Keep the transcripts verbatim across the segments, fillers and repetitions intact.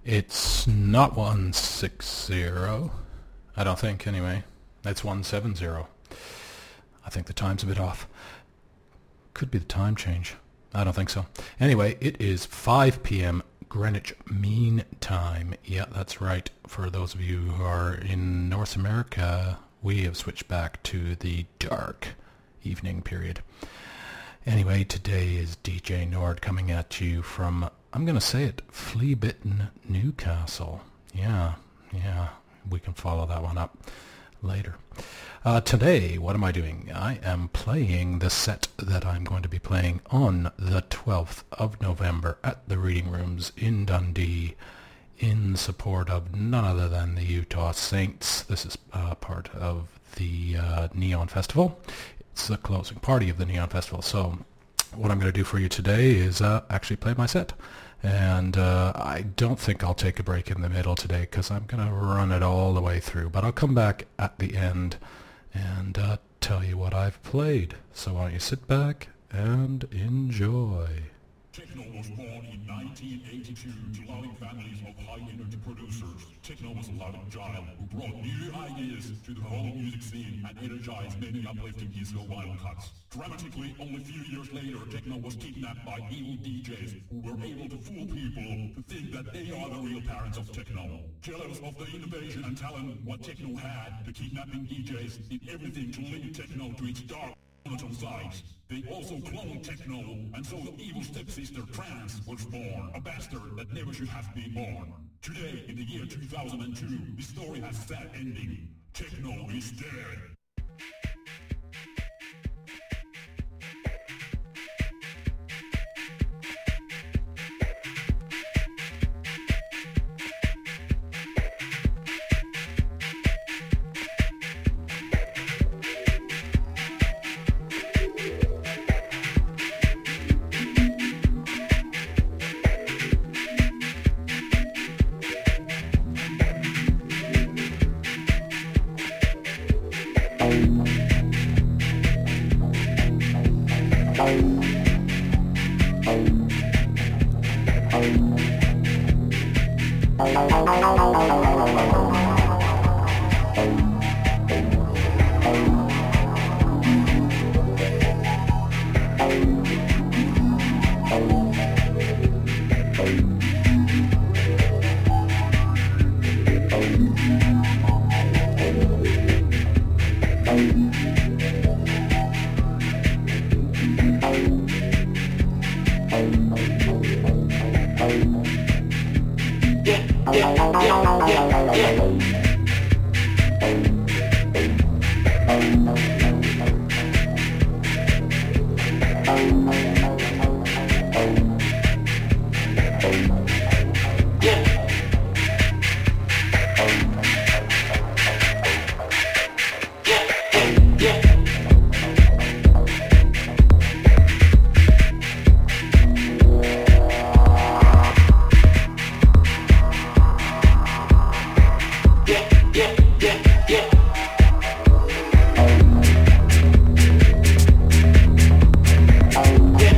It's not one sixty. I don't think, anyway. It's one seventy. I think the time's a bit off. Could be the time change. I don't think so. Anyway, it is five p.m. Greenwich Mean Time. Yeah, that's right. For those of you who are in North America, we have switched back to the dark evening period. Anyway, today is D J Nord coming at you from, I'm going to say it, flea-bitten Newcastle. Yeah, yeah, we can follow that one up later. Uh, today, what am I doing? I am playing the set that I'm going to be playing on the twelfth of November at the Reading Rooms in Dundee in support of none other than the Utah Saints. This is uh, part of the uh, Neon Festival. It's the closing party of the Neon Festival. So what I'm going to do for you today is uh, actually play my set. And uh, I don't think I'll take a break in the middle today because I'm going to run it all the way through. But I'll come back at the end and uh, tell you what I've played. So why don't you sit back and enjoy. Techno was born in nineteen eighty-two to loving families of high-energy producers. Techno was a loving child who brought new ideas to the whole music scene and energized many uplifting disco vinyl cuts. Dramatically, only a few years later, techno was kidnapped by evil D Js who were able to fool people to think that they are the real parents of techno. Jealous of the innovation and talent what techno had, the kidnapping D Js did everything to link techno to its dark monotone sides. They also cloned techno, and so the evil stepsister trance was born, a bastard that never should have been born. Today, in the year two thousand two, the story has a sad ending. Techno is dead. Yeah.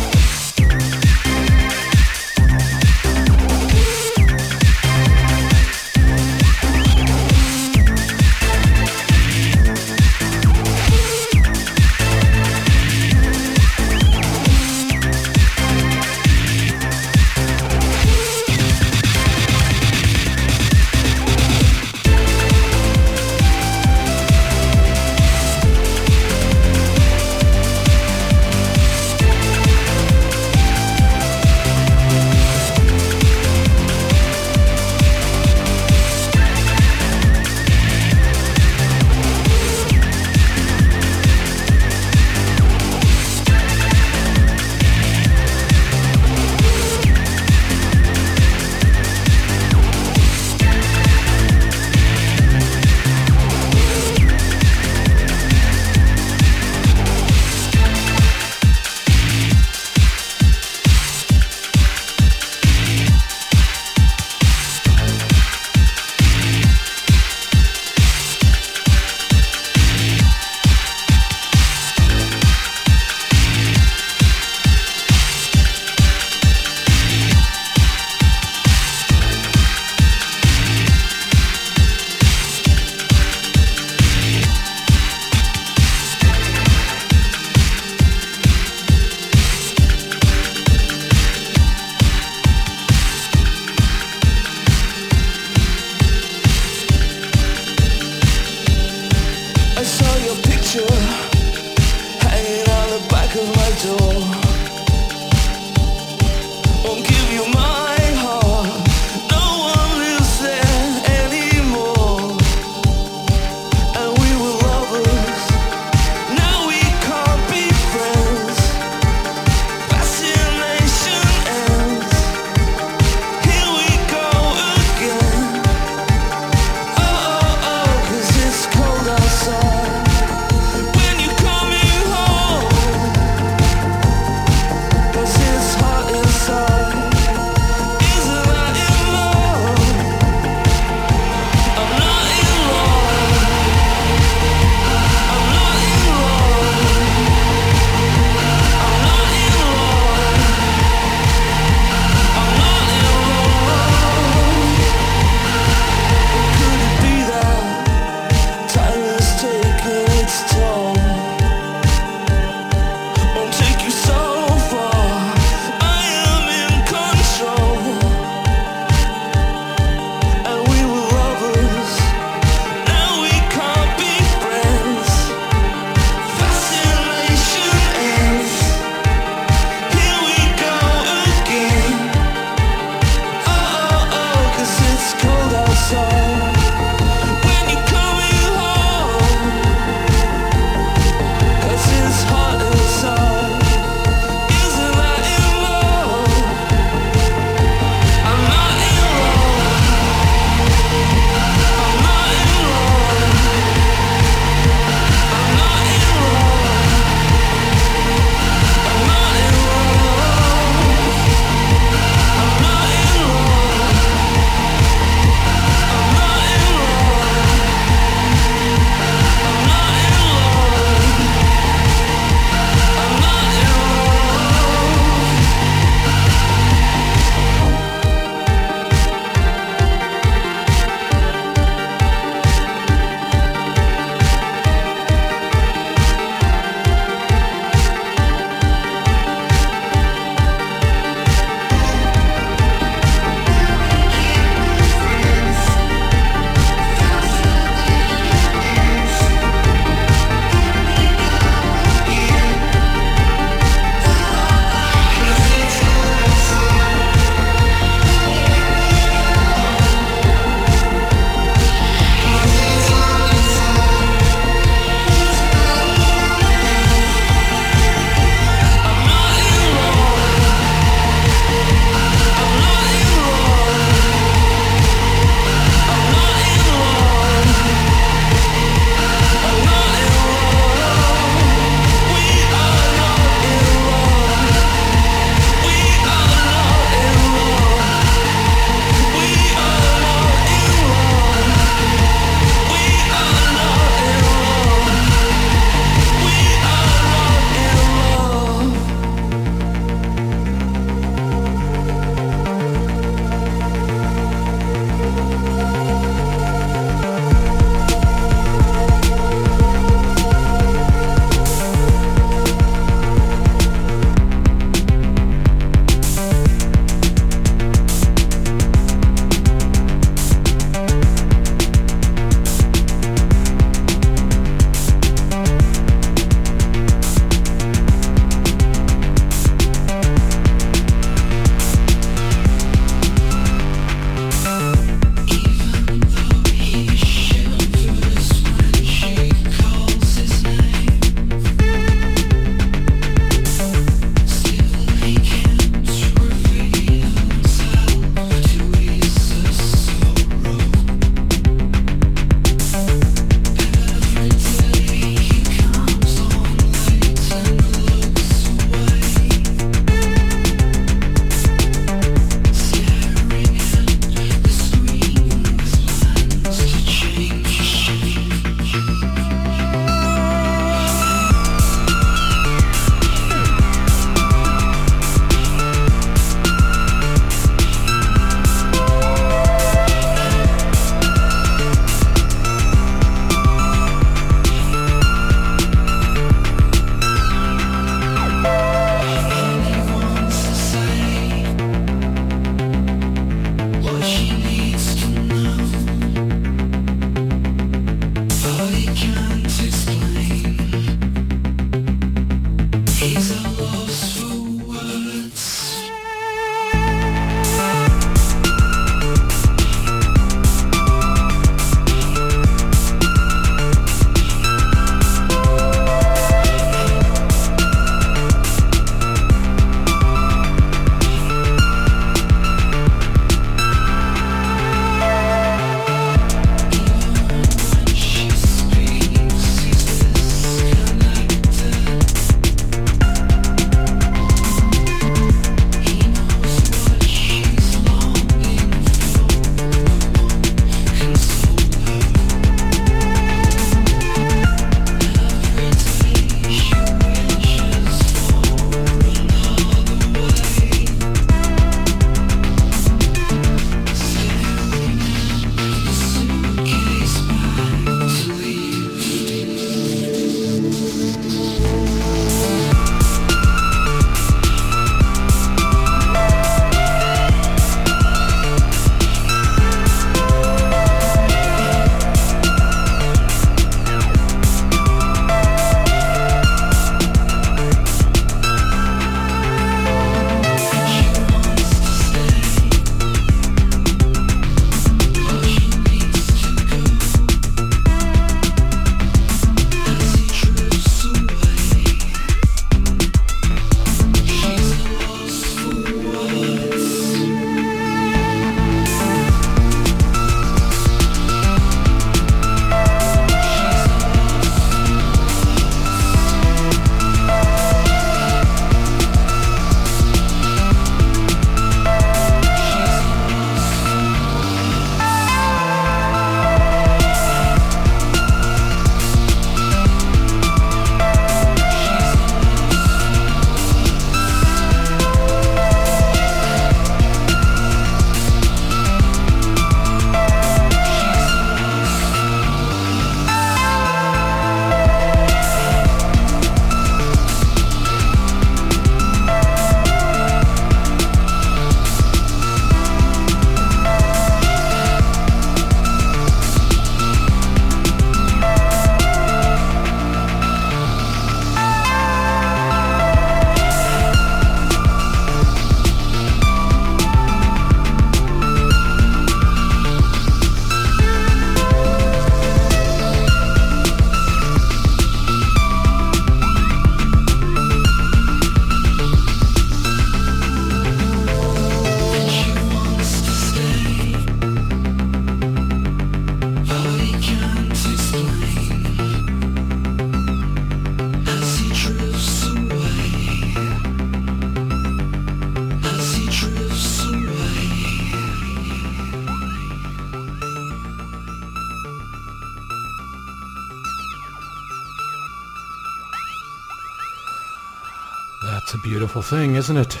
beautiful thing, isn't it?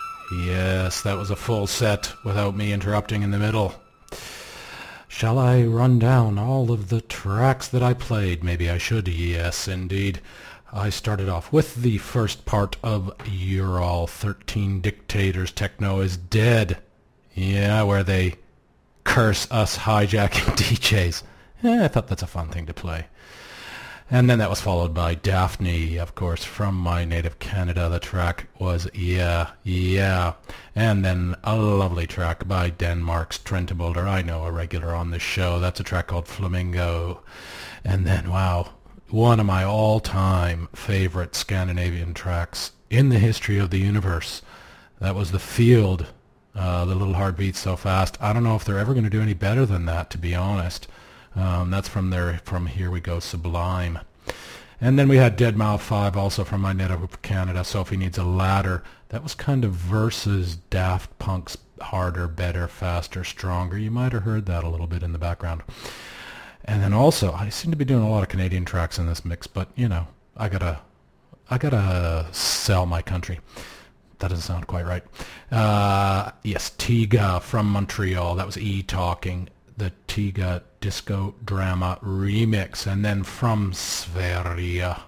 Yes, that was a full set without me interrupting in the middle. Shall I run down all of the tracks that I played? Maybe I should. Yes, indeed. I started off with the first part of You're All thirteen Dictators, Techno is Dead. Yeah, where they curse us hijacking D Js. Eh, I thought that's a fun thing to play. And then that was followed by Daphne, of course, from my native Canada. The track was Yeah, Yeah. And then a lovely track by Denmark's Trenteboulder. I know, a regular on this show. That's a track called Flamingo. And then, wow, one of my all-time favorite Scandinavian tracks in the history of the universe. That was The Field, uh, The Little Heart Beats So Fast. I don't know if they're ever going to do any better than that, to be honest. Um, that's from their from Here We Go Sublime. And then we had Deadmau five, also from my native Canada, Sophie Needs a Ladder. That was kind of versus Daft Punk's Harder, Better, Faster, Stronger. You might have heard that a little bit in the background. And then also, I seem to be doing a lot of Canadian tracks in this mix, but, you know, I gotta, I gotta sell my country. That doesn't sound quite right. Uh, yes, Tiga from Montreal. That was E talking. The Tiga Disco Drama remix. And then from Sverige,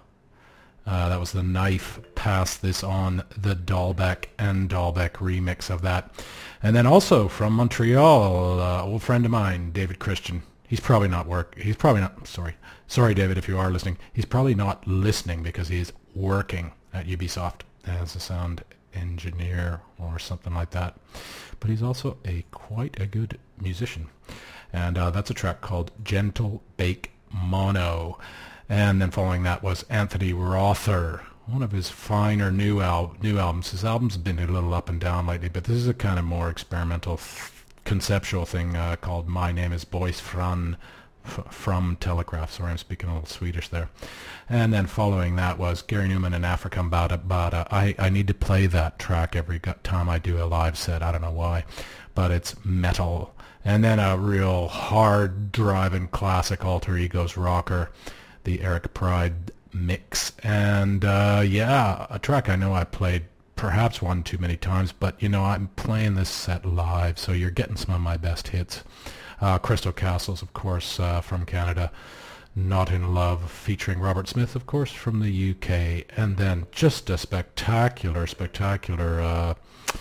uh, that was the Knife Pass This On, the Dahlbeck and Dahlbeck remix of that. And then also from Montreal, uh, old friend of mine, David Christian. He's probably not work. He's probably not, sorry. Sorry, David, if you are listening. He's probably not listening because he's working at Ubisoft as a sound engineer or something like that. But he's also a quite a good musician. And uh, that's a track called Gentle Bake Mono. And then following that was Anthony Rother, one of his finer new, al- new albums. His albums have been a little up and down lately, but this is a kind of more experimental, f- conceptual thing uh, called My Name is Boys Fran, f- from Telegraph. Sorry, I'm speaking a little Swedish there. And then following that was Gary Newman and Africa Bada Bada. I, I need to play that track every time I do a live set. I don't know why, but it's metal. And then a real hard driving classic Alter Egos rocker, the Eric Pride mix. And uh, yeah, a track I know I played perhaps one too many times, but you know, I'm playing this set live, so you're getting some of my best hits. Uh, Crystal Castles, of course, uh, from Canada. Not in Love, featuring Robert Smith, of course, from the U K. And then just a spectacular, spectacular uh,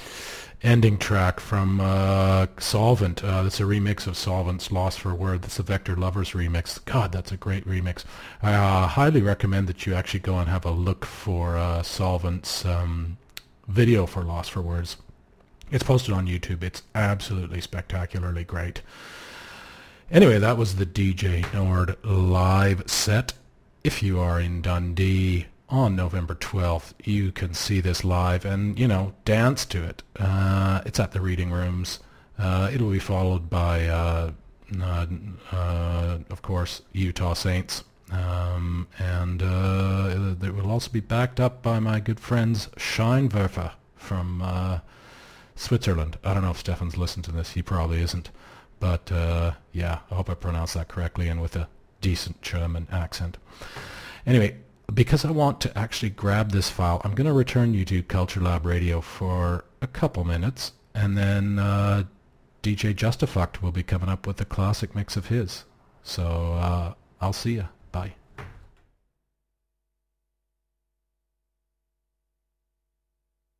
ending track from uh, Solvent. Uh, that's a remix of Solvent's Lost for Word. That's the Vector Lovers remix. God, that's a great remix. I uh, highly recommend that you actually go and have a look for uh, Solvent's um, video for Lost for Words. It's posted on YouTube. It's absolutely spectacularly great. Anyway, that was the D J Nord live set. If you are in Dundee on November twelfth, you can see this live and, you know, dance to it. Uh, it's at the Reading Rooms. Uh, it'll be followed by, uh, uh, uh, of course, Utah Saints. Um, and uh, it will also be backed up by my good friends Scheinwerfer from uh, Switzerland. I don't know if Stefan's listened to this. He probably isn't. But, uh, yeah, I hope I pronounced that correctly and with a decent German accent. Anyway, because I want to actually grab this file, I'm going to return you to Culture Lab Radio for a couple minutes, and then uh, D J Justifucked will be coming up with a classic mix of his. So uh, I'll see ya. Bye.